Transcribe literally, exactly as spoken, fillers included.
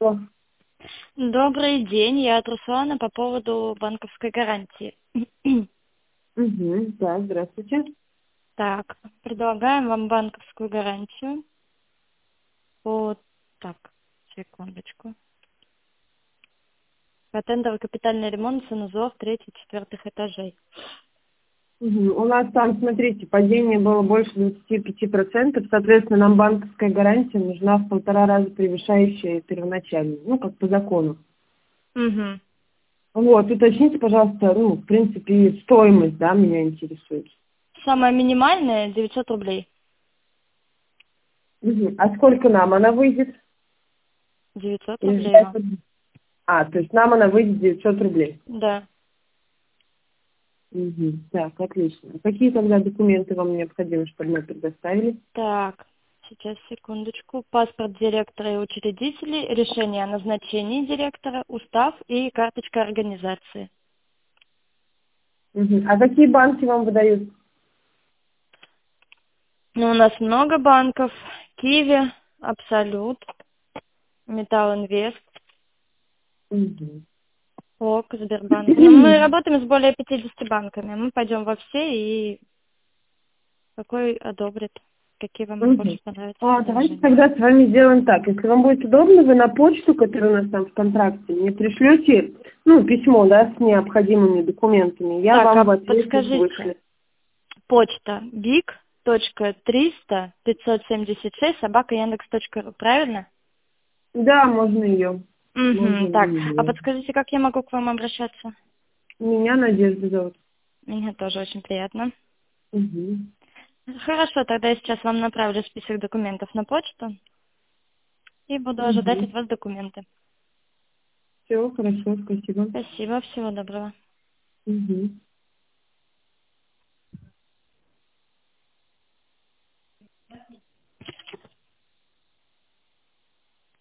Алло. Добрый день, я от Руслана по поводу банковской гарантии. Угу, да, здравствуйте. Так, предлагаем вам банковскую гарантию. Вот так, секундочку. Тендовый капитальный ремонт санузлов третьих-четвертых этажей. Угу. У нас там, смотрите, падение было больше двадцати пяти процентов, соответственно, нам банковская гарантия нужна в полтора раза превышающая первоначальную, ну, как по закону. Угу. Вот, уточните, пожалуйста, ну, в принципе, стоимость, да, меня интересует. Самая минимальная девятьсот рублей. Угу. А сколько нам она выйдет? девятьсот Или рублей вам. же- А, то есть нам она выйдет девятьсот рублей. Да. Угу. Так, отлично. А какие тогда документы вам необходимы, чтобы мы предоставили? Так, сейчас секундочку. Паспорт директора и учредителей, решение о назначении директора, устав и карточка организации. Угу. А какие банки вам выдают? Ну, у нас много банков. Киви, Абсолют, Металл Инвест, Угу. ОК, Сбербанк. Но мы работаем с более пятидесятью банками. Мы пойдем во все и какой одобрит, какие вам Мгм. больше понравятся А, давайте предложения. тогда с вами сделаем так. Если вам будет удобно, вы на почту, которая у нас там в контракте, мне пришлете, ну, письмо, да, с необходимыми документами. Я Так, вам а в ответ их подскажите, вышлю. почта биг точка триста пятьсот семьдесят шесть собака яндекс точка ру, правильно? Да, можно ее. Можно Угу, так. А ее. подскажите, как я могу к вам обращаться? Меня Надежда зовут. Мне тоже очень приятно. Угу. Хорошо, тогда я сейчас вам направлю список документов на почту и буду ожидать Угу. от вас документы. Все, хорошо, спасибо. Спасибо, всего доброго. Угу.